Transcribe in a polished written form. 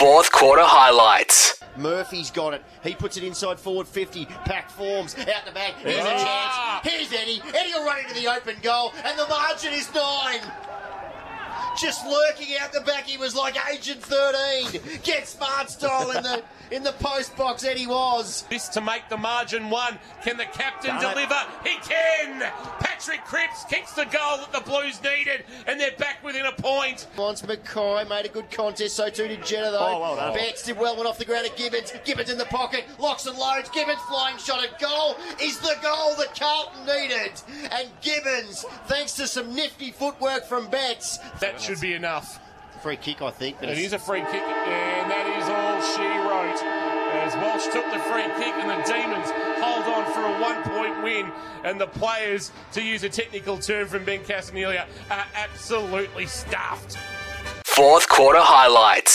Fourth quarter highlights. Murphy's got it. He puts it inside forward 50. Pack forms. Out the back. Here's a chance. Here's Eddie. Eddie will run into the open goal. And the margin is 9. Just lurking out the back. He was like Agent 13. Get smart style in the post box. Eddie was. This to make the margin 1. Can the captain deliver? He can! Patrick Cripps kicks the goal that the Blues needed, and they're back within a point. Once Mackay made a good contest, so too did Jenner, though. Oh, well done. Betts did well, went off the ground at Gibbons. Gibbons in the pocket, locks and loads. Gibbons flying shot at goal is the goal that Carlton needed. And Gibbons, thanks to some nifty footwork from Betts. That should be enough. Free kick, I think. It is a free kick, and that is all she wrote. As Walsh took the free kick, and the Demons hold on for a 1-point win, and the players, to use a technical term from Ben Casanelia, are absolutely stuffed. Fourth quarter highlights.